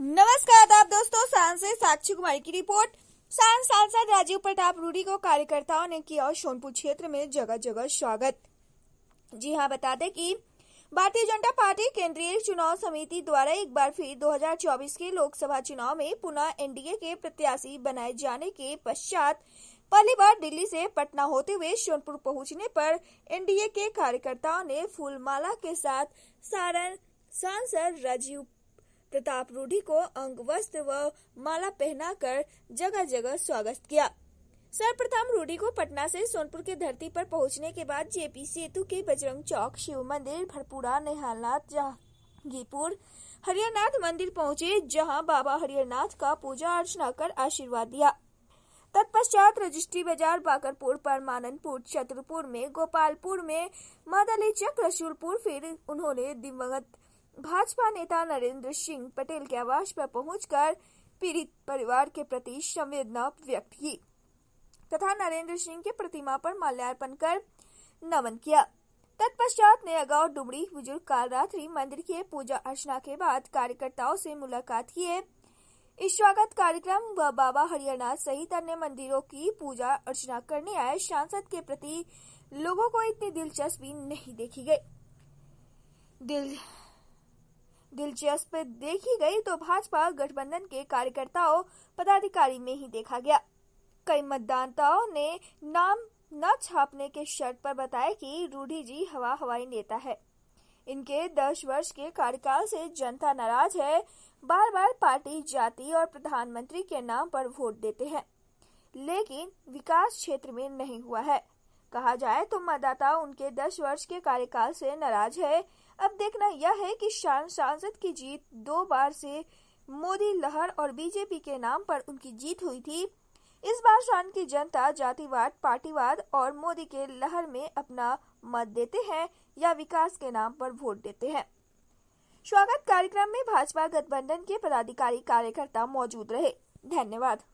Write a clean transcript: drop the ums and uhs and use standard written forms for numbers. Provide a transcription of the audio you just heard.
नमस्कार आदाब दोस्तों, सांस से साक्षी कुमारी की रिपोर्ट। सांसद राजीव प्रताप रूडी को कार्यकर्ताओं ने किया सोनपुर क्षेत्र में जगह जगह स्वागत। जी हां, बता दें कि भारतीय जनता पार्टी केंद्रीय चुनाव समिति द्वारा एक बार फिर 2024 के लोकसभा चुनाव में पुनः एनडीए के प्रत्याशी बनाए जाने के पश्चात पहली बार दिल्ली से पटना होते हुए सोनपुर पहुंचने पर एनडीए के कार्यकर्ताओं ने फूलमाला के साथ सांसद राजीव प्रताप रूडी को अंग वस्त्र व माला पहनाकर जगह जगह स्वागत किया। सर्वप्रथम रूडी को पटना से सोनपुर के धरती पर पहुंचने के बाद जेपी सेतु के बजरंग चौक, शिव मंदिर, भरपूरा, नेहालनाथ, जहांगीरपुर, हरिहरनाथ मंदिर पहुंचे, जहां बाबा हरिहरनाथ का पूजा अर्चना कर आशीर्वाद दिया। तत्पश्चात रजिस्ट्री बाजार, बाकरपुर, परमानंदपुर, चतुरपुर में, गोपालपुर में, मादली चक, रसूलपुर, फिर उन्होंने दिवंगत भाजपा नेता नरेंद्र सिंह पटेल के आवास पर पहुंचकर पीड़ित परिवार के प्रति संवेदना व्यक्त की तथा नरेंद्र सिंह की प्रतिमा पर माल्यार्पण कर नमन किया। तत्पश्चात नयागांव डुमरी बुजुर्ग काल रात्रि मंदिर के पूजा अर्चना के बाद कार्यकर्ताओं से मुलाकात किए। इस स्वागत कार्यक्रम व बाबा हरिहरनाथ सहित अन्य मंदिरों की पूजा अर्चना करने आए सांसद के प्रति लोगों को इतनी दिलचस्पी नहीं देखी गई। दिलचस्प देखी गई तो भाजपा गठबंधन के कार्यकर्ताओं पदाधिकारी में ही देखा गया। कई मतदाताओं ने नाम न छापने के शर्त पर बताया कि रूडी जी हवाई नेता है। इनके 10 वर्ष के कार्यकाल से जनता नाराज है। बार बार पार्टी, जाति और प्रधानमंत्री के नाम पर वोट देते हैं, लेकिन विकास क्षेत्र में नहीं हुआ है। कहा जाए तो मतदाता उनके 10 वर्ष के कार्यकाल से नाराज है। अब देखना यह है कि सांसद की जीत 2 बार से मोदी लहर और बीजेपी के नाम पर उनकी जीत हुई थी। इस बार शान की जनता जातिवाद, पार्टीवाद और मोदी के लहर में अपना मत देते हैं या विकास के नाम पर वोट देते हैं। स्वागत कार्यक्रम में भाजपा गठबंधन के पदाधिकारी कार्यकर्ता मौजूद रहे। धन्यवाद।